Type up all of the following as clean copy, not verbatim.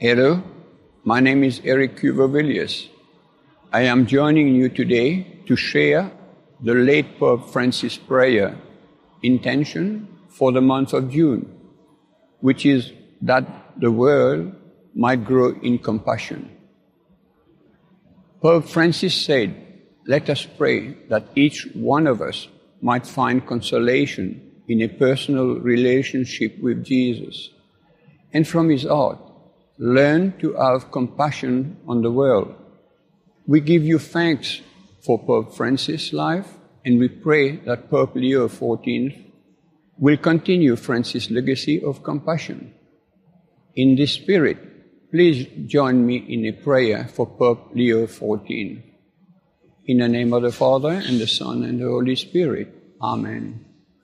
Hello, my name is Eric Cuver-Villiers. I am joining you today to share the late Pope Francis' prayer intention for the month of June, which is that the world might grow in compassion. Pope Francis said, "Let us pray that each one of us might find consolation in a personal relationship with Jesus, and from his heart, learn to have compassion on the world." We give you thanks for Pope Francis' life, and we pray that Pope Leo XIV will continue Francis' legacy of compassion. In this spirit, please join me in a prayer for Pope Leo XIV. In the name of the Father, and the Son, and the Holy Spirit. Amen.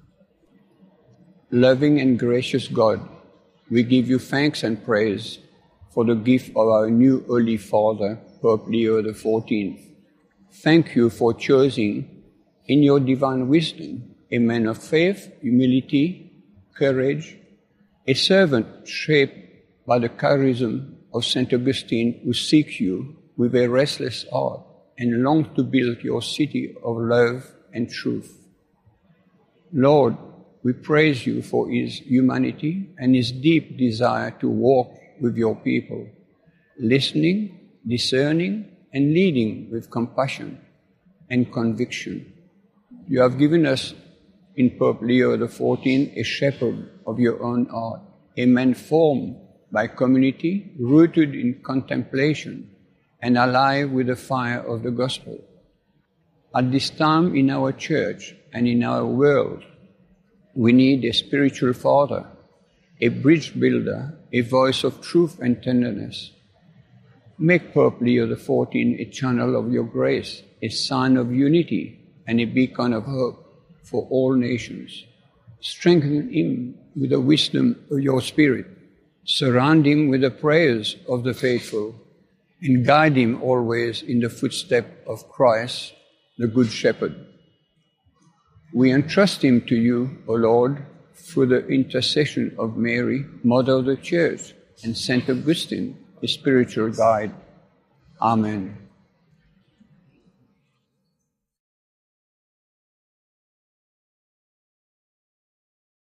Loving and gracious God, we give you thanks and praise for the gift of our new Holy Father, Pope Leo XIV. Thank you for choosing, in your divine wisdom, a man of faith, humility, courage, a servant shaped by the charism of St. Augustine, who seeks you with a restless heart and longs to build your city of love and truth. Lord, we praise you for his humanity and his deep desire to walk with your people, listening, discerning, and leading with compassion and conviction. You have given us in Pope Leo XIV a shepherd of your own heart, a man formed by community, rooted in contemplation, and alive with the fire of the gospel. At this time in our church and in our world, we need a spiritual father, a bridge builder, a voice of truth and tenderness. Make Pope Leo XIV a channel of your grace, a sign of unity, and a beacon of hope for all nations. Strengthen him with the wisdom of your Spirit, surround him with the prayers of the faithful, and guide him always in the footsteps of Christ, the Good Shepherd. We entrust him to you, O Lord, through the intercession of Mary, Mother of the Church, and St. Augustine, his spiritual guide. Amen.